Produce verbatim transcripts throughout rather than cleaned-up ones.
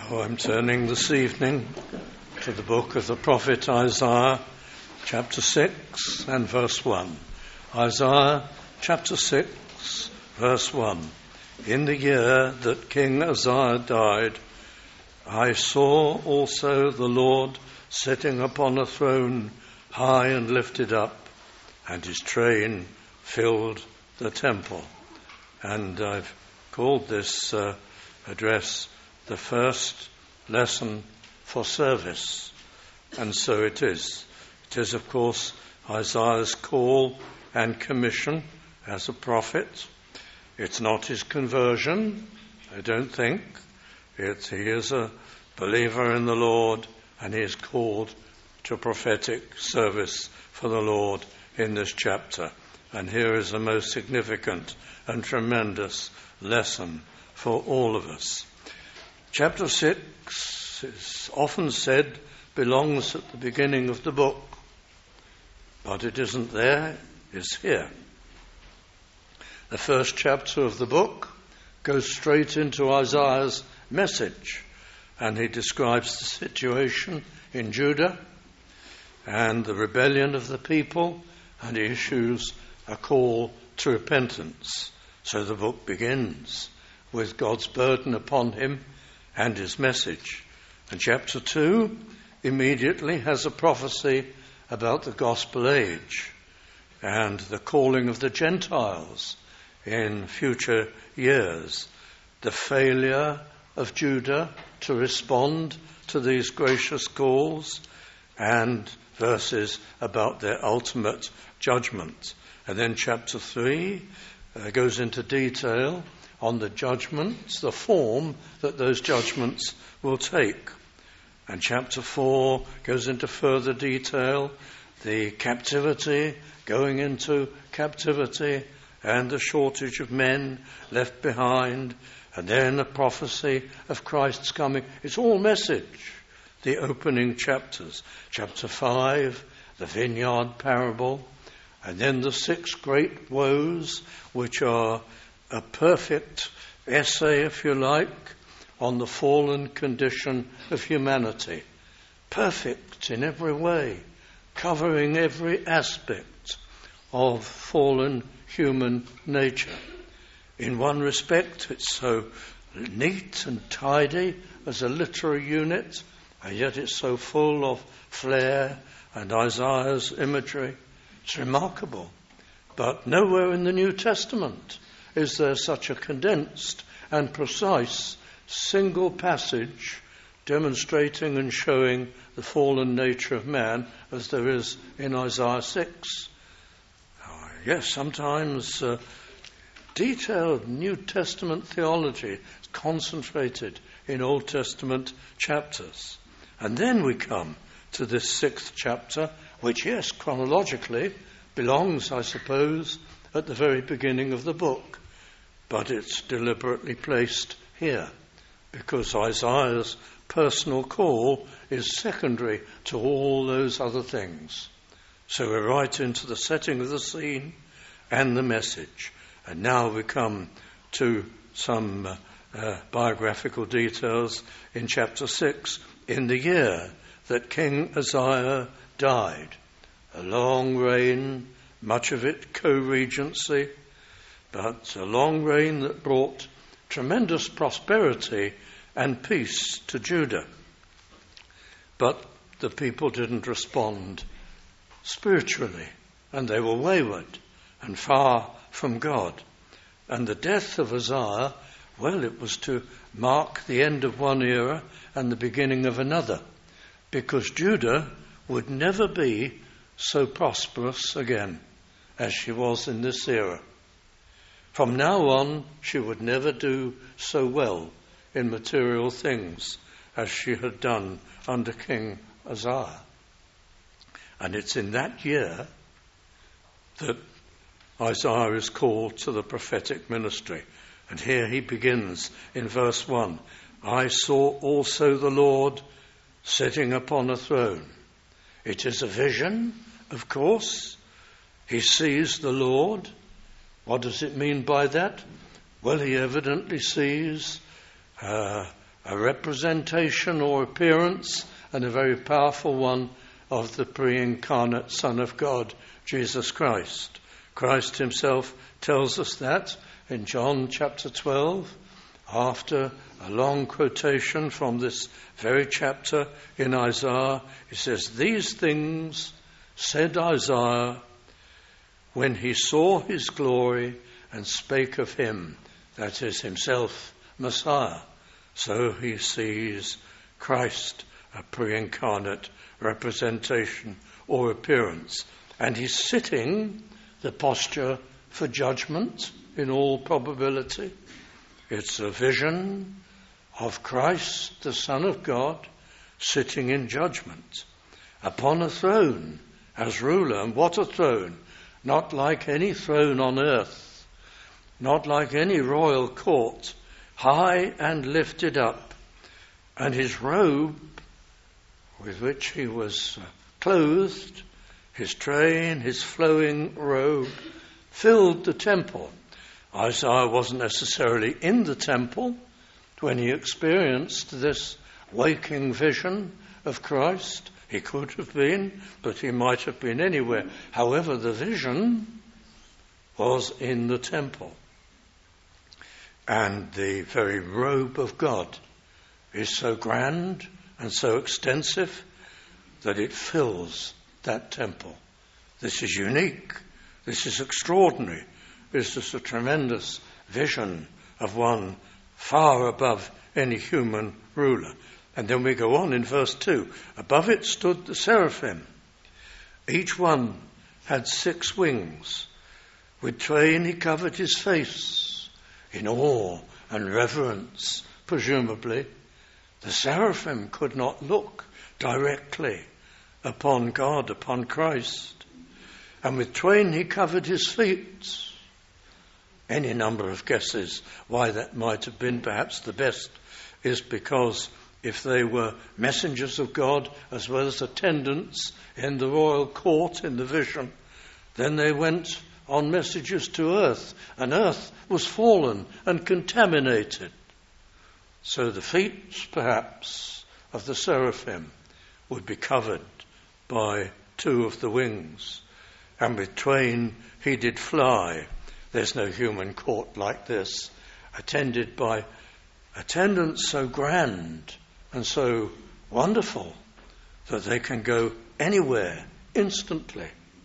Oh, I'm turning this evening to the book of the prophet Isaiah, chapter six and verse one. Isaiah chapter six, verse one. In the year that King Uzziah died, I saw also the Lord sitting upon a throne high and lifted up, and his train filled the temple. And I've called this uh, address the first lesson for service. And so it is. It is, of course, Isaiah's call and commission as a prophet. It's not his conversion, I don't think. It's, he is a believer in the Lord, and he is called to prophetic service for the Lord in this chapter. And here is a most significant and tremendous lesson for all of us. Chapter six is often said belongs at the beginning of the book, but it isn't there, it's here. The first chapter of the book goes straight into Isaiah's message, and he describes the situation in Judah and the rebellion of the people, and he issues a call to repentance. So the book begins with God's burden upon him and his message. And chapter two immediately has a prophecy about the gospel age and the calling of the Gentiles in future years, the failure of Judah to respond to these gracious calls, and verses about their ultimate judgment. And then chapter three uh, goes into detail on the judgments, the form that those judgments will take. And chapter four goes into further detail, the captivity, going into captivity, and the shortage of men left behind, and then a prophecy of Christ's coming. It's all message, the opening chapters. Chapter five, the vineyard parable, and then the six great woes, which are a perfect essay, if you like, on the fallen condition of humanity. Perfect in every way, covering every aspect of fallen human nature. In one respect, it's so neat and tidy as a literary unit, and yet it's so full of flair and Isaiah's imagery. It's remarkable. But nowhere in the New Testament is there such a condensed and precise single passage demonstrating and showing the fallen nature of man as there is in Isaiah six. Oh, yes, sometimes uh, detailed New Testament theology is concentrated in Old Testament chapters. And then we come to this sixth chapter, which, yes, chronologically belongs, I suppose, at the very beginning of the book. But it's deliberately placed here because Isaiah's personal call is secondary to all those other things. So we're right into the setting of the scene and the message. And now we come to some uh, uh, biographical details in chapter six. In the year that King Uzziah died, a long reign, much of it co-regency, but a long reign that brought tremendous prosperity and peace to Judah. But the people didn't respond spiritually, and they were wayward and far from God. And the death of Uzziah, well, it was to mark the end of one era and the beginning of another, because Judah would never be so prosperous again as she was in this era. From now on, she would never do so well in material things as she had done under King Uzziah. And it's in that year that Isaiah is called to the prophetic ministry. And here he begins in verse one. I saw also the Lord sitting upon a throne. It is a vision, of course. He sees the Lord. What does it mean by that? Well, he evidently sees uh, a representation or appearance, and a very powerful one, of the pre-incarnate Son of God, Jesus Christ. Christ himself tells us that in John chapter twelve, after a long quotation from this very chapter in Isaiah. He says, "These things said Isaiah when he saw his glory and spake of him," that is himself, Messiah. So he sees Christ, a pre-incarnate representation or appearance. And he's sitting, the posture for judgment in all probability. It's a vision of Christ, the Son of God, sitting in judgment upon a throne as ruler. And what a throne! Not like any throne on earth, not like any royal court, high and lifted up. And his robe, with which he was clothed, his train, his flowing robe, filled the temple. Isaiah wasn't necessarily in the temple when he experienced this waking vision of Christ. He could have been, but he might have been anywhere. However, the vision was in the temple. And the very robe of God is so grand and so extensive that it fills that temple. This is unique. This is extraordinary. This is a tremendous vision of one far above any human ruler. And then we go on in verse two. Above it stood the seraphim. Each one had six wings. With twain he covered his face. In awe and reverence, presumably, the seraphim could not look directly upon God, upon Christ. And with twain he covered his feet. Any number of guesses why that might have been. Perhaps the best is because if they were messengers of God as well as attendants in the royal court in the vision, then they went on messages to earth, and earth was fallen and contaminated. So the feet, perhaps, of the seraphim would be covered by two of the wings. And with twain he did fly. There's no human court like this, attended by attendants so grand and so wonderful that they can go anywhere instantly.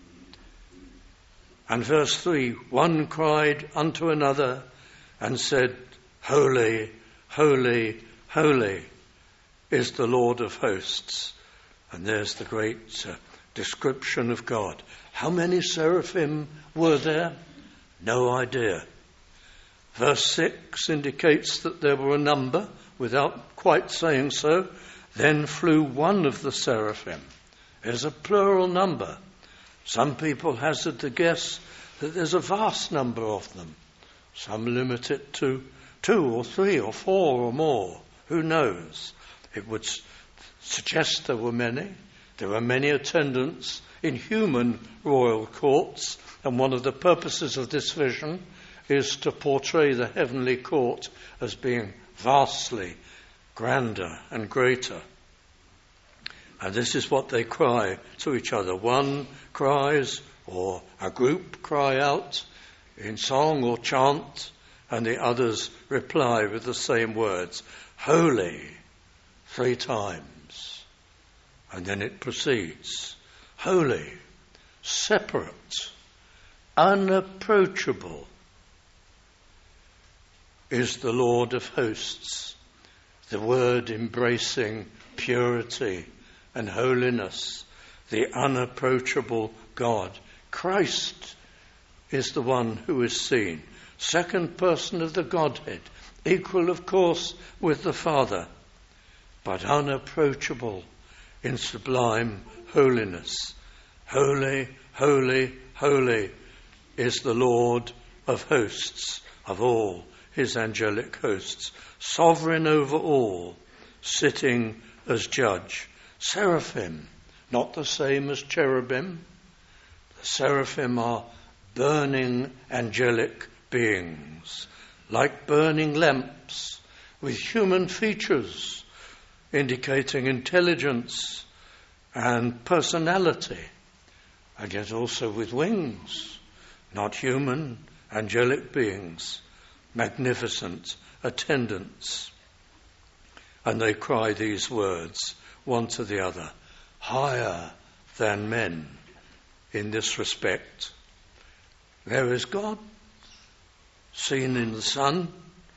And verse three, one cried unto another and said, Holy, holy, holy is the Lord of hosts. And there's the great uh, description of God. How many seraphim were there? No idea. Verse six indicates that there were a number, without quite saying so. Then flew one of the seraphim. There's a plural number. Some people hazard the guess that there's a vast number of them. Some limit it to two or three or four or more. Who knows? It would s- suggest there were many. There were many attendants in human royal courts, and one of the purposes of this vision is to portray the heavenly court as being vastly grander and greater. And this is what they cry to each other. One cries, or a group cry out in song or chant, and the others reply with the same words, Holy, three times. And then it proceeds, Holy, separate, unapproachable is the Lord of hosts. The word embracing purity and holiness, the unapproachable God. Christ is the one who is seen. Second person of the Godhead, equal of course with the Father, but unapproachable in sublime holiness. Holy, holy, holy is the Lord of hosts, of all his angelic hosts, sovereign over all, sitting as judge. Seraphim, not the same as cherubim. The seraphim are burning angelic beings, like burning lamps with human features indicating intelligence and personality, and yet also with wings, not human, angelic beings, magnificent attendants. And they cry these words, one to the other, higher than men in this respect. There is God, seen in the Son,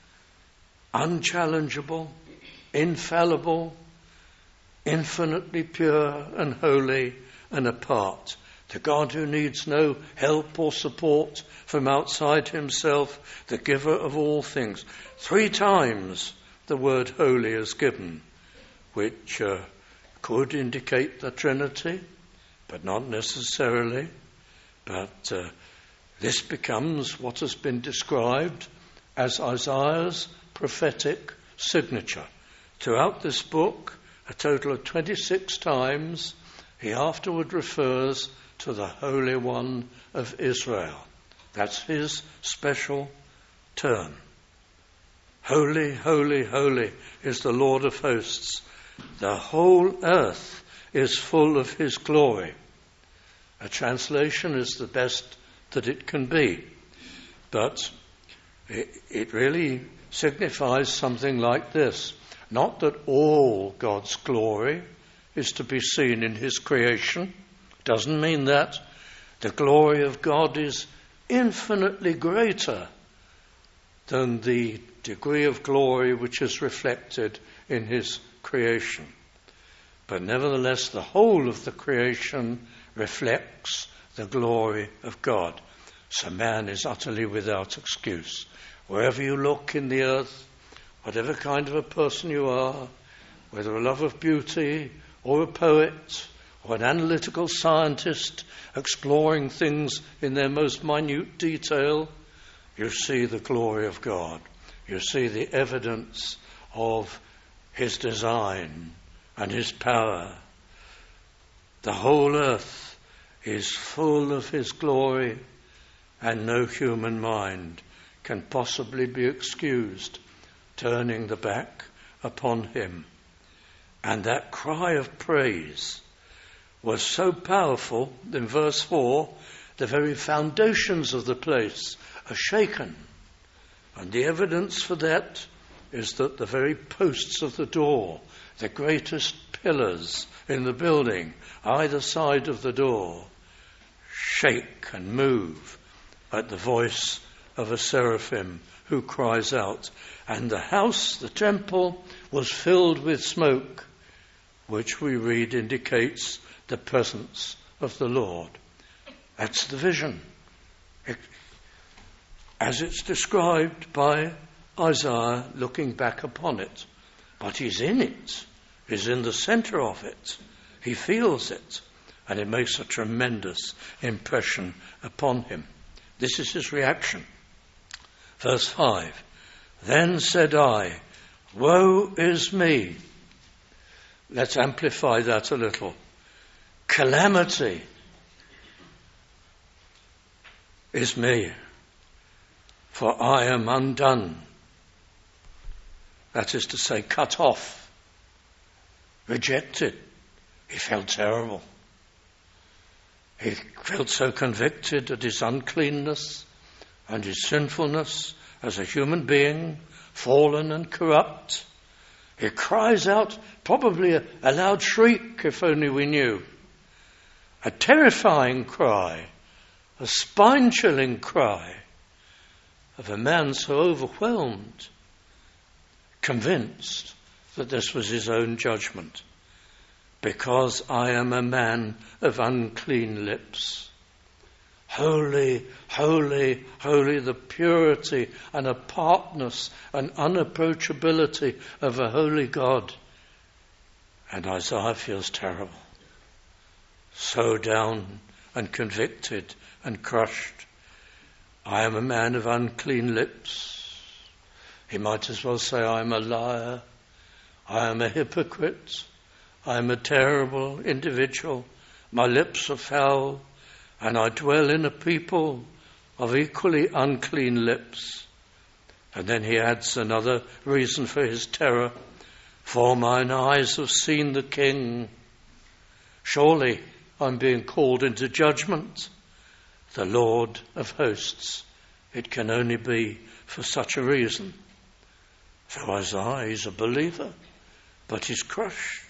unchallengeable, infallible, infinitely pure and holy and apart. The God who needs no help or support from outside himself, the giver of all things. Three times the word holy is given, which uh, could indicate the Trinity, but not necessarily. But uh, this becomes what has been described as Isaiah's prophetic signature. Throughout this book, a total of twenty-six times, he afterward refers to the Holy One of Israel. That's his special term. Holy, holy, holy is the Lord of hosts. The whole earth is full of his glory. A translation is the best that it can be, but it, it really signifies something like this. Not that all God's glory is to be seen in his creation. Doesn't mean that. The glory of God is infinitely greater than the degree of glory which is reflected in his creation. But nevertheless, the whole of the creation reflects the glory of God. So man is utterly without excuse. Wherever you look in the earth, whatever kind of a person you are, whether a lover of beauty or a poet or an analytical scientist exploring things in their most minute detail, you see the glory of God. You see the evidence of his design and his power. The whole earth is full of his glory, and no human mind can possibly be excused turning the back upon him. And that cry of praise was so powerful, in verse four, the very foundations of the place are shaken. And the evidence for that is that the very posts of the door, the greatest pillars in the building, either side of the door, shake and move at the voice of a seraphim who cries out. And the house, the temple, was filled with smoke, which we read indicates the presence of the Lord. That's the vision, it, as it's described by Isaiah looking back upon it. But he's in it, he's in the centre of it, he feels it, and it makes a tremendous impression upon him. This is his reaction. Verse five, then said I, woe is me. Let's amplify that a little. Calamity is me, for I am undone. That is to say, cut off, rejected. He felt terrible. He felt so convicted at his uncleanness and his sinfulness as a human being, fallen and corrupt. He cries out, probably a, a loud shriek, if only we knew. A terrifying cry, a spine-chilling cry of a man so overwhelmed, convinced that this was his own judgment. Because I am a man of unclean lips. Holy, holy, holy, the purity and apartness and unapproachability of a holy God. And Isaiah feels terrible. So down and convicted and crushed. I am a man of unclean lips. He might as well say I am a liar. I am a hypocrite. I am a terrible individual. My lips are foul, and I dwell in a people of equally unclean lips. And then he adds another reason for his terror. For mine eyes have seen the King. Surely I'm being called into judgment. The Lord of hosts. It can only be for such a reason. So Isaiah is a believer, but he's crushed.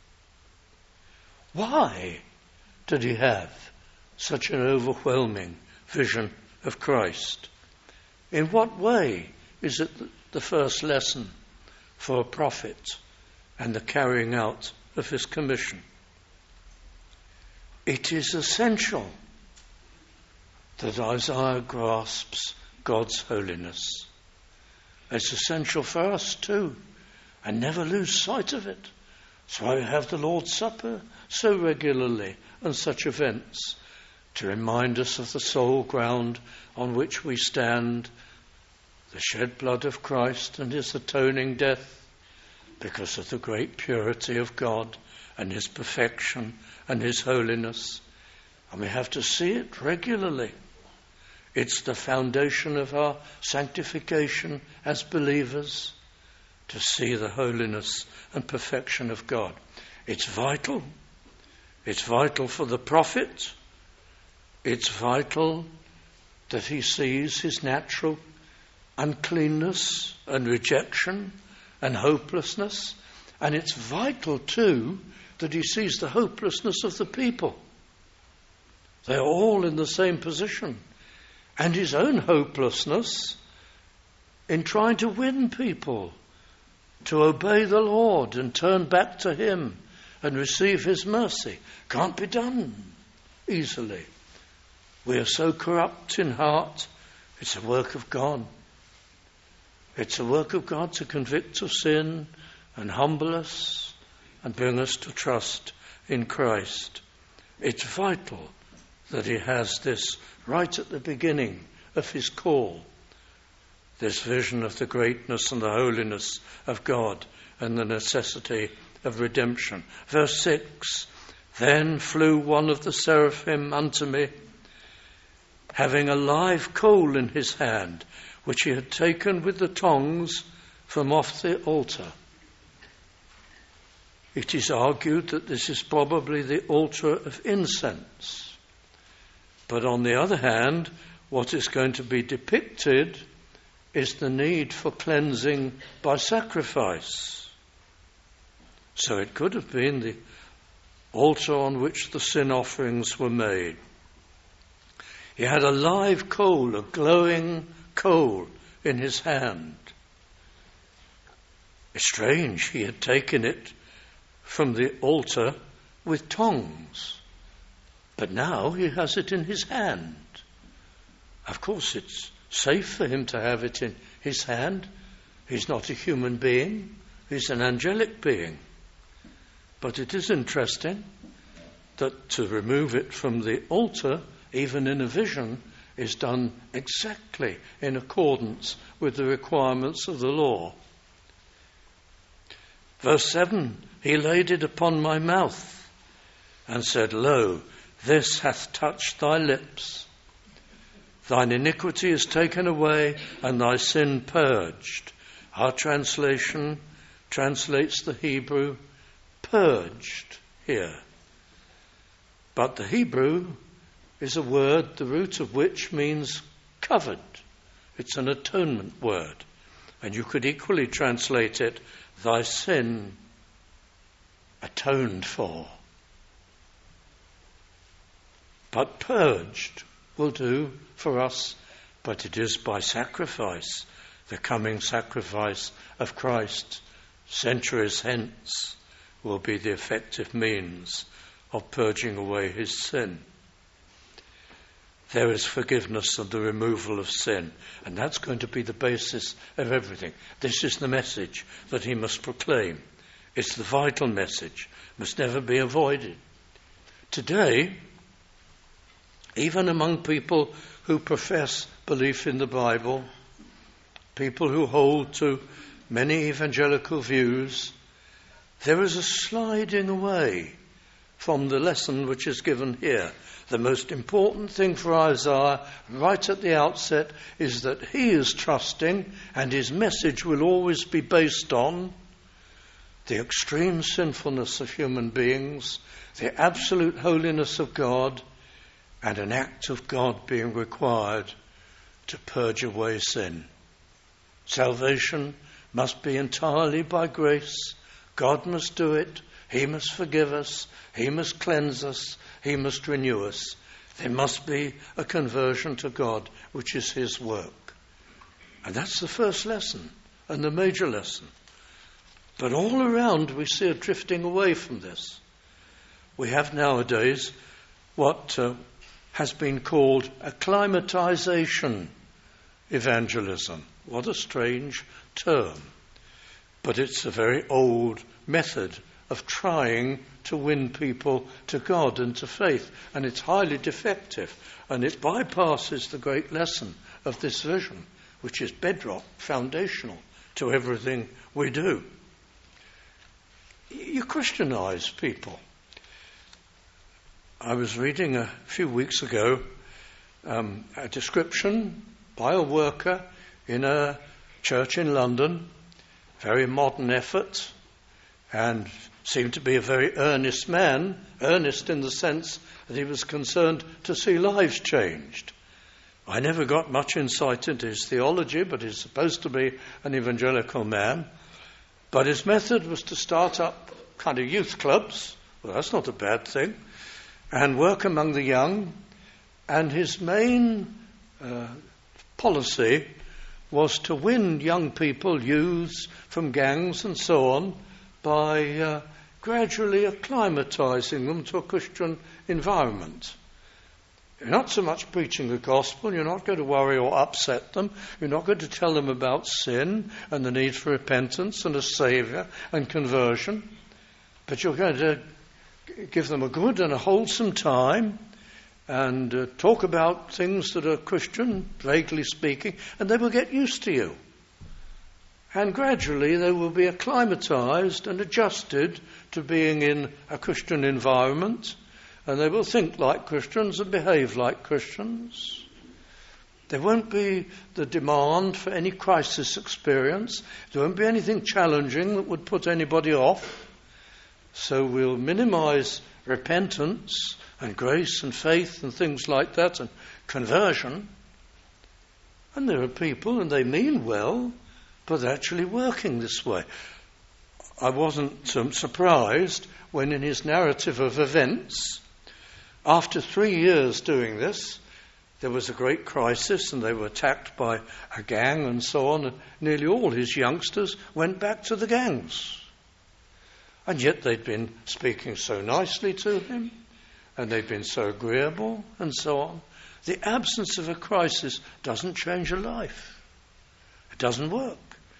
Why did he have such an overwhelming vision of Christ? In what way is it the first lesson for a prophet and the carrying out of his commission? It is essential that Isaiah grasps God's holiness. It's essential for us too, and never lose sight of it. That's why we have the Lord's Supper so regularly and such events, to remind us of the sole ground on which we stand, the shed blood of Christ and his atoning death, because of the great purity of God and his perfection and his holiness. And we have to see it regularly. It's the foundation of our sanctification as believers, to see the holiness and perfection of God. It's vital. It's vital for the prophet. It's vital that he sees his natural uncleanness and rejection and hopelessness. And it's vital too that he sees the hopelessness of the people. They're all in the same position. And his own hopelessness in trying to win people to obey the Lord and turn back to him and receive his mercy. Can't be done easily. We are so corrupt in heart. It's a work of God. It's a work of God to convict of sin and humble us and bring us to trust in Christ. It's vital that he has this right at the beginning of his call, this vision of the greatness and the holiness of God and the necessity of redemption. Verse six, then flew one of the seraphim unto me, having a live coal in his hand, which he had taken with the tongs from off the altar. It is argued that this is probably the altar of incense. But on the other hand, what is going to be depicted is the need for cleansing by sacrifice. So it could have been the altar on which the sin offerings were made. He had a live coal, a glowing coal in his hand. It's strange, he had taken it from the altar with tongs. But now he has it in his hand. Of course, it's safe for him to have it in his hand. He's not a human being. He's an angelic being. But it is interesting that to remove it from the altar, even in a vision, is done exactly in accordance with the requirements of the law. Verse seven, he laid it upon my mouth and said, Lo, this hath touched thy lips. Thine iniquity is taken away, and thy sin purged. Our translation translates the Hebrew purged here. But the Hebrew is a word, the root of which means covered. It's an atonement word. And you could equally translate it, thy sin atoned for. But purged will do for us, but it is by sacrifice, the coming sacrifice of Christ, centuries hence, will be the effective means of purging away his sin. There is forgiveness and the removal of sin, and that's going to be the basis of everything. This is the message that he must proclaim. It's the vital message, must never be avoided. Today, even among people who profess belief in the Bible, people who hold to many evangelical views, there is a sliding away from the lesson which is given here. The most important thing for Isaiah right at the outset is that he is trusting, and his message will always be based on the extreme sinfulness of human beings, the absolute holiness of God, and an act of God being required to purge away sin. Salvation must be entirely by grace. God must do it. He must forgive us. He must cleanse us. He must renew us. There must be a conversion to God, which is his work. And that's the first lesson and the major lesson. But all around we see a drifting away from this. We have nowadays what uh, has been called acclimatization evangelism. What a strange term. But it's a very old method of trying to win people to God and to faith. And it's highly defective. And it bypasses the great lesson of this vision, which is bedrock, foundational to everything we do. You Christianize people. I was reading a few weeks ago um, a description by a worker in a church in London, very modern effort, and seemed to be a very earnest man, earnest in the sense that he was concerned to see lives changed. I never got much insight into his theology, but he's supposed to be an evangelical man. But his method was to start up kind of youth clubs. Well, that's not a bad thing. And work among the young. And his main uh, policy was to win young people, youths, from gangs and so on, by uh, gradually acclimatizing them to a Christian environment. You're not so much preaching the gospel, you're not going to worry or upset them, you're not going to tell them about sin and the need for repentance and a saviour and conversion, but you're going to give them a good and a wholesome time and uh, talk about things that are Christian, vaguely speaking, and they will get used to you. And gradually they will be acclimatized and adjusted to being in a Christian environment, and they will think like Christians and behave like Christians. There won't be the demand for any crisis experience. There won't be anything challenging that would put anybody off. So we'll minimize repentance and grace and faith and things like that and conversion. And there are people, and they mean well, but they're actually working this way. I wasn't um, surprised when in his narrative of events, after three years doing this, there was a great crisis and they were attacked by a gang and so on, and nearly all his youngsters went back to the gangs. And yet they'd been speaking so nicely to him, and they'd been so agreeable and so on. The absence of a crisis doesn't change a life. It doesn't work.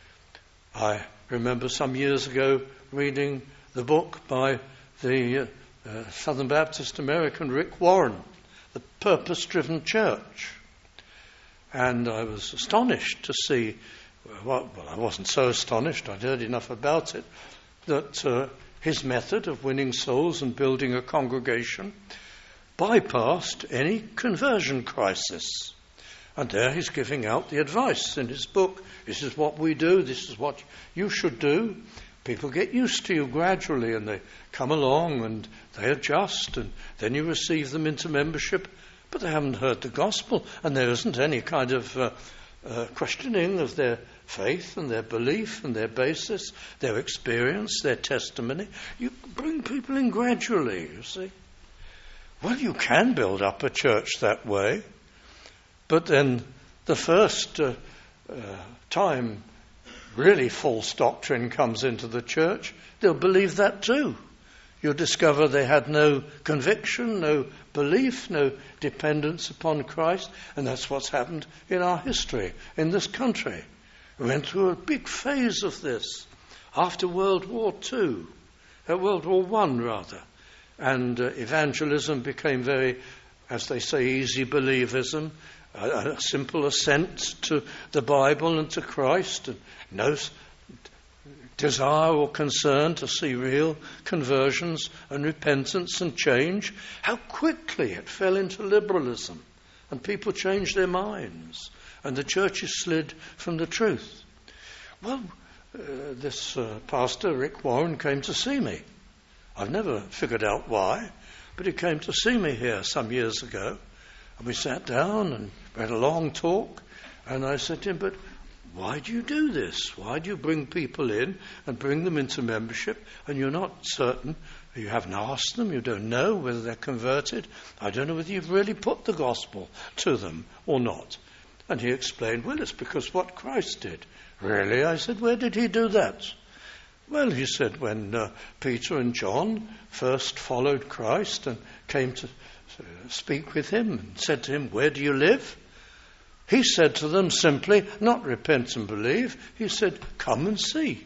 I remember some years ago reading the book by the uh, uh, Southern Baptist American Rick Warren, The Purpose-Driven Church. And I was astonished to see, well, well I wasn't so astonished, I'd heard enough about it, that uh, his method of winning souls and building a congregation bypassed any conversion crisis. And there he's giving out the advice in his book. This is what we do. This is what you should do. People get used to you gradually and they come along and they adjust and then you receive them into membership. But they haven't heard the gospel and there isn't any kind of uh, uh, questioning of their faith and their belief and their basis, their experience, their testimony. You bring people in gradually, you see. Well, you can build up a church that way. But then the first uh, uh, time really false doctrine comes into the church, they'll believe that too. You'll discover they had no conviction, no belief, no dependence upon Christ. And that's what's happened in our history, in this country. We went through a big phase of this after World War Two, uh, World War One rather. And uh, evangelism became very, as they say, easy believism. A, a simple assent to the Bible and to Christ, and no desire or concern to see real conversions and repentance and change, how quickly it fell into liberalism and people changed their minds and the churches slid from the truth. Well, uh, this uh, pastor, Rick Warren, came to see me. I've never figured out why, but he came to see me here some years ago, and we sat down and we had a long talk, and I said to him, but why do you do this? Why do you bring people in and bring them into membership, and you're not certain, you haven't asked them, you don't know whether they're converted, I don't know whether you've really put the gospel to them or not. And he explained, well, it's because what Christ did. Really? I said, where did he do that? Well, he said, when uh, Peter and John first followed Christ and came to uh, speak with him and said to him, where do you live? He said to them simply, not repent and believe, he said, come and see.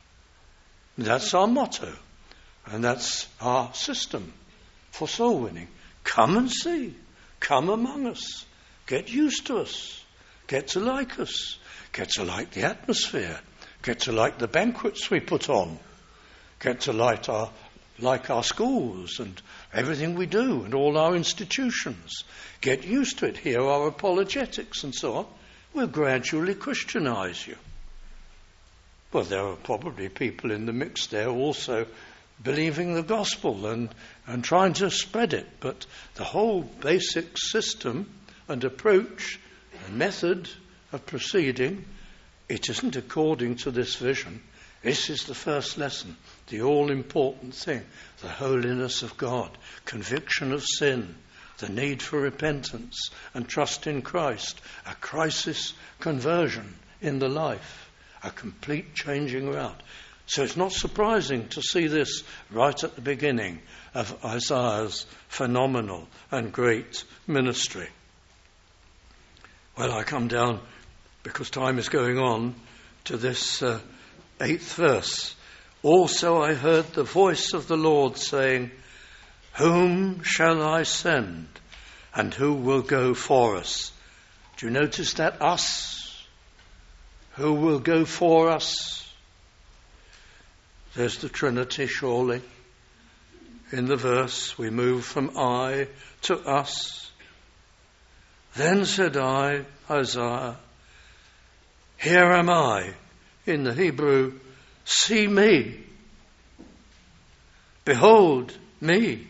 That's our motto, and that's our system for soul winning. Come and see. Come among us. Get used to us. Get to like us. Get to like the atmosphere. Get to like the banquets we put on. Get to like our, like our schools and everything we do and all our institutions. Get used to it. Hear our apologetics and so on. We'll gradually Christianize you. Well, there are probably people in the mix there also believing the gospel and, and trying to spread it. But the whole basic system and approach and method of proceeding, it isn't according to this vision. This is the first lesson, the all-important thing, the holiness of God, conviction of sin, the need for repentance and trust in Christ, a crisis conversion in the life, a complete changing around. So it's not surprising to see this right at the beginning of Isaiah's phenomenal and great ministry. Well, I come down, because time is going on, to this uh, eighth verse. Also I heard the voice of the Lord saying, whom shall I send, and who will go for us? Do you notice that? Us. Who will go for us? There's the Trinity, surely. In the verse, we move from I to us. Then said I, Isaiah, here am I. In the Hebrew, see me. Behold me.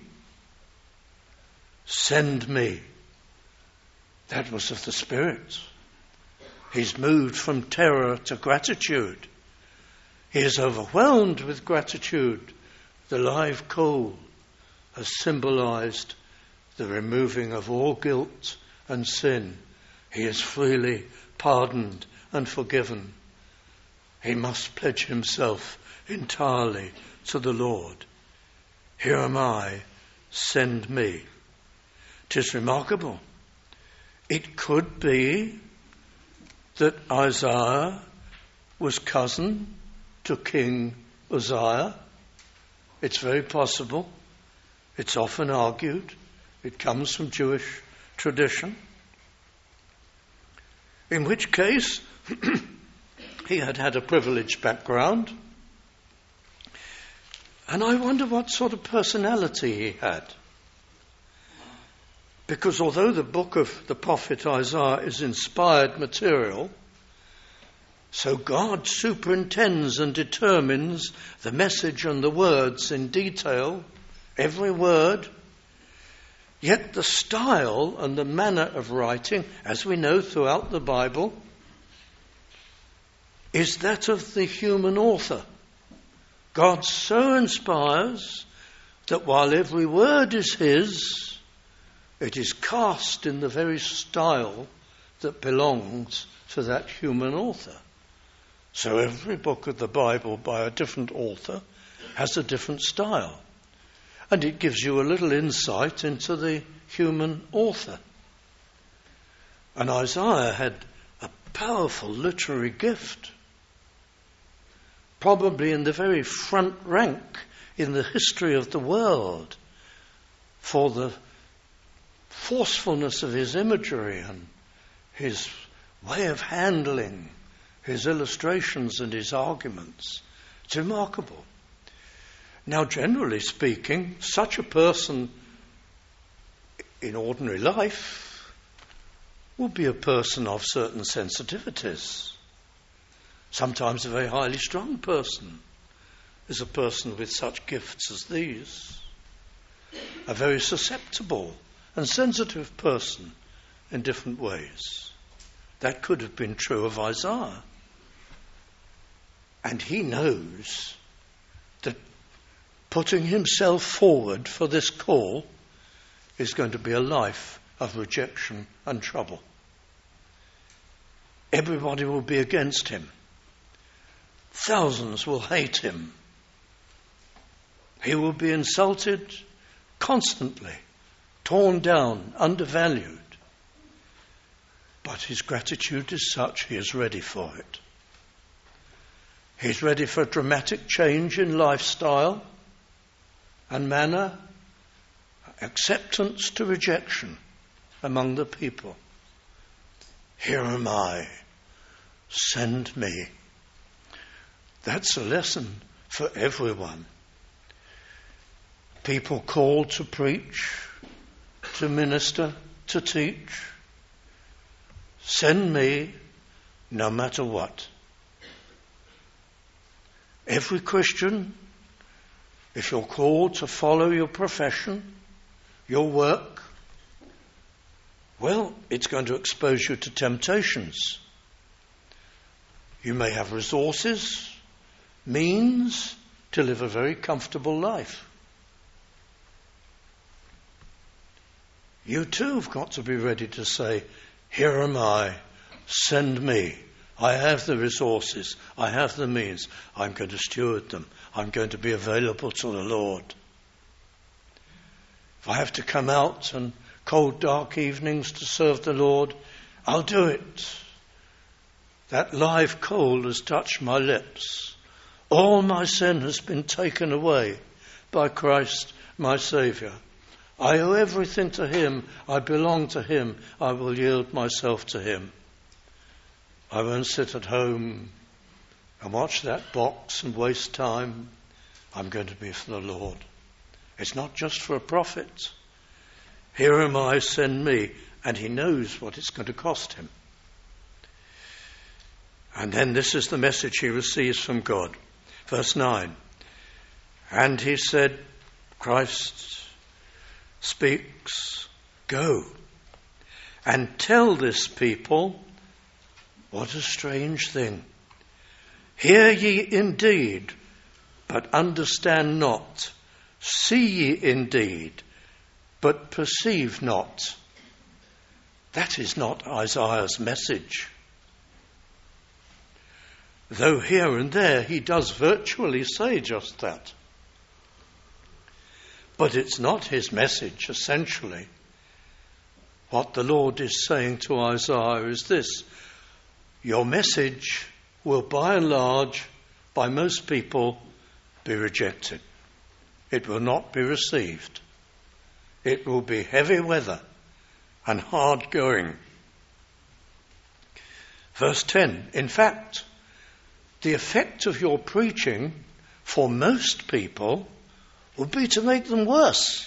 Send me. That was of the Spirit. He's moved from terror to gratitude. He is overwhelmed with gratitude. The live coal has symbolized the removing of all guilt and sin. He is freely pardoned and forgiven. He must pledge himself entirely to the Lord. Here am I, send me. 'Tis remarkable. It could be that Isaiah was cousin to King Uzziah. It's very possible. It's often argued. It comes from Jewish tradition. In which case, he had had a privileged background. And I wonder what sort of personality he had. Because although the book of the prophet Isaiah is inspired material, so God superintends and determines the message and the words in detail, every word. Yet the style and the manner of writing, as we know throughout the Bible, is that of the human author. God so inspires that while every word is his, it is cast in the very style that belongs to that human author. So every book of the Bible by a different author has a different style. And it gives you a little insight into the human author. And Isaiah had a powerful literary gift, probably in the very front rank in the history of the world, for the forcefulness of his imagery and his way of handling his illustrations and his arguments. It's remarkable. Now, generally speaking, such a person in ordinary life will be a person of certain sensitivities. Sometimes a very highly strung person is a person with such gifts as these. A very susceptible and sensitive person in different ways. That could have been true of Isaiah. And he knows that putting himself forward for this call is going to be a life of rejection and trouble. Everybody will be against him. Thousands will hate him. He will be insulted constantly, torn down, undervalued. But his gratitude is such he is ready for it. He's ready for a dramatic change in lifestyle and manner, acceptance to rejection among the people. Here am I, send me. That's a lesson for everyone. People called to preach, to minister, to teach. Send me no matter what. Every Christian, if you're called to follow your profession, your work, well, it's going to expose you to temptations. You may have resources, means to live a very comfortable life. You too have got to be ready to say, here am I, send me. I have the resources, I have the means, I'm going to steward them, I'm going to be available to the Lord. If I have to come out on cold, dark evenings to serve the Lord, I'll do it. That live coal has touched my lips. All my sin has been taken away by Christ, my Saviour. I owe everything to him, I belong to him, I will yield myself to him. I won't sit at home and watch that box and waste time. I'm going to be for the Lord. It's not just for a prophet. Here am I, send me. And he knows what it's going to cost him. And then this is the message he receives from God. Verse nine. And he said, Christ speaks, go and tell this people, what a strange thing. Hear ye indeed, but understand not. See ye indeed, but perceive not. That is not Isaiah's message. Though here and there he does virtually say just that. But it's not his message, essentially. What the Lord is saying to Isaiah is this: your message will by and large, by most people, be rejected. It will not be received. It will be heavy weather and hard going. Verse ten, in fact, the effect of your preaching for most people will be to make them worse.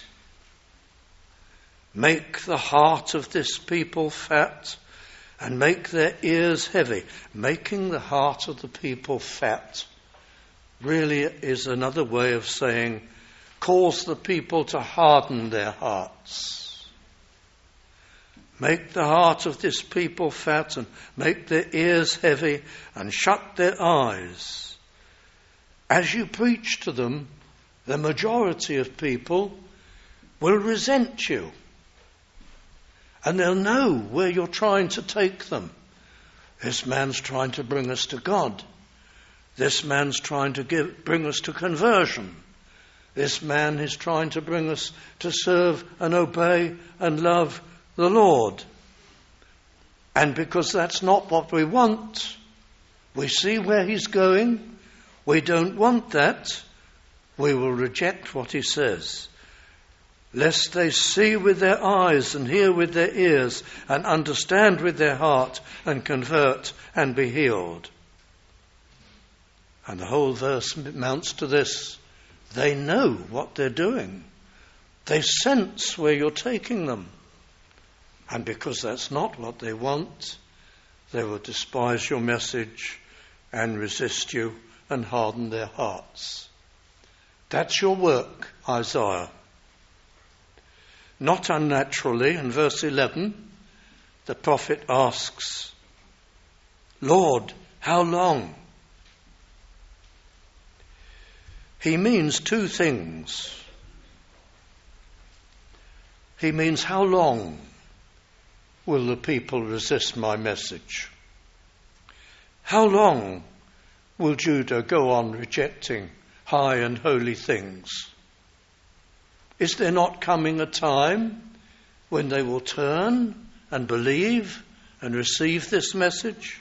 Make the heart of this people fat and make their ears heavy. Making the heart of the people fat really is another way of saying cause the people to harden their hearts. Make the heart of this people fat and make their ears heavy and shut their eyes. As you preach to them, the majority of people will resent you. And they'll know where you're trying to take them. This man's trying to bring us to God. This man's trying to give, bring us to conversion. This man is trying to bring us to serve and obey and love the Lord. And because that's not what we want, we see where he's going, we don't want that, we will reject what he says. Lest they see with their eyes and hear with their ears and understand with their heart and convert and be healed. And the whole verse amounts to this: they know what they're doing. They sense where you're taking them. And because that's not what they want, they will despise your message and resist you and harden their hearts. That's your work, Isaiah. Not unnaturally, in verse eleven, the prophet asks, Lord, how long? He means two things. He means, how long will the people resist my message? How long will Judah go on rejecting high and holy things? Is there not coming a time when they will turn and believe and receive this message?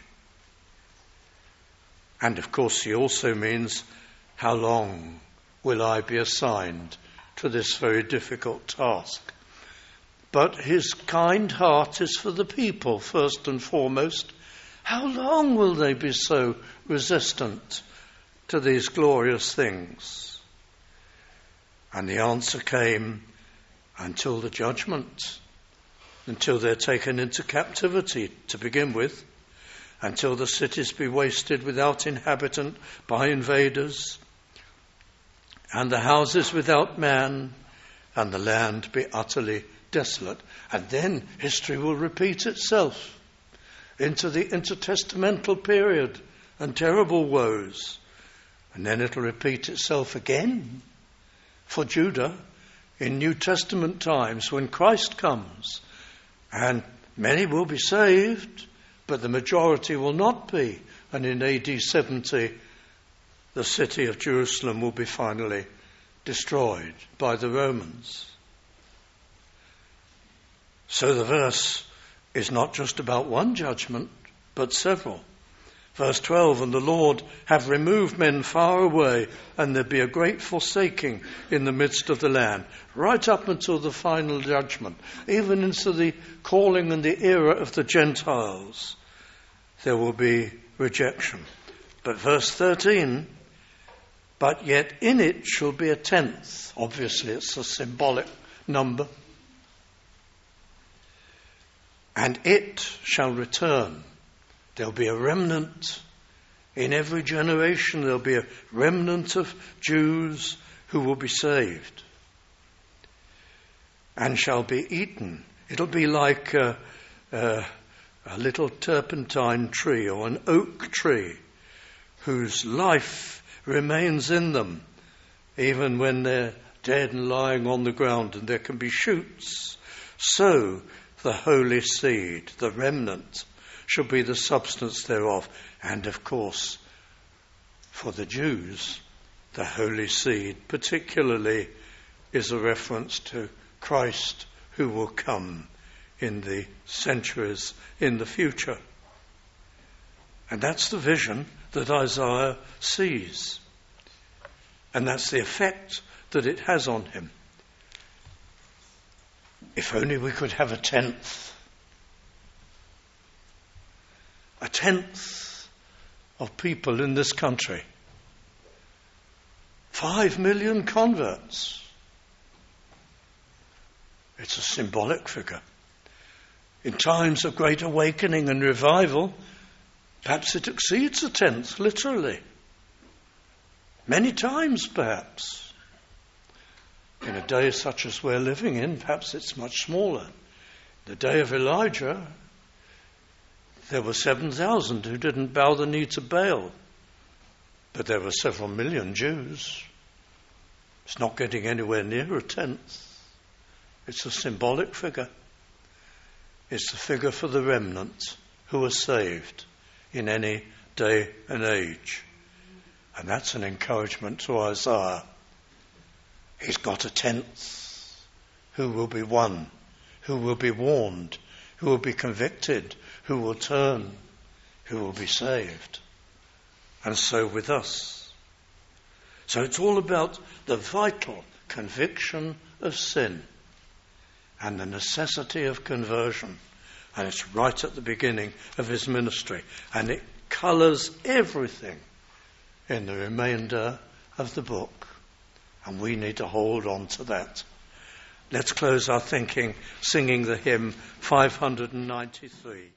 And of course he also means, how long will I be assigned to this very difficult task? But his kind heart is for the people first and foremost. How long will they be so resistant to these glorious things? And the answer came, until the judgment, until they're taken into captivity to begin with, until the cities be wasted without inhabitant by invaders, and the houses without man, and the land be utterly desolate. And then history will repeat itself into the intertestamental period and terrible woes. And then it'll repeat itself again for Judah in New Testament times when Christ comes. And many will be saved, but the majority will not be. And in A D seventy, the city of Jerusalem will be finally destroyed by the Romans. So the verse is not just about one judgment, but several. Verse twelve, and the Lord have removed men far away, and there be a great forsaking in the midst of the land, right up until the final judgment, even into the calling and the era of the Gentiles, there will be rejection. But verse thirteen, but yet in it shall be a tenth. Obviously it's a symbolic number. And it shall return. There'll be a remnant in every generation. There'll be a remnant of Jews who will be saved and shall be eaten. It'll be like a, a, a little turpentine tree or an oak tree whose life remains in them even when they're dead and lying on the ground, and there can be shoots. So the holy seed, the remnant, shall be the substance thereof. And of course, for the Jews, the holy seed particularly is a reference to Christ, who will come in the centuries in the future. And that's the vision that Isaiah sees. And that's the effect that it has on him. If only we could have a tenth. A tenth of people in this country. Five million converts. It's a symbolic figure. In times of great awakening and revival, perhaps it exceeds a tenth, literally. Many times, perhaps. In a day such as we're living in, perhaps it's much smaller. The day of Elijah, there were seven thousand who didn't bow the knee to Baal. But there were several million Jews. It's not getting anywhere near a tenth. It's a symbolic figure. It's the figure for the remnant who are saved in any day and age. And that's an encouragement to Isaiah. He's got a tenth who will be won, who will be warned, who will be convicted, who will turn, who will be saved. And so with us. So it's all about the vital conviction of sin and the necessity of conversion. And it's right at the beginning of his ministry. And it colours everything in the remainder of the book. And we need to hold on to that. Let's close our thinking singing the hymn five hundred ninety-three.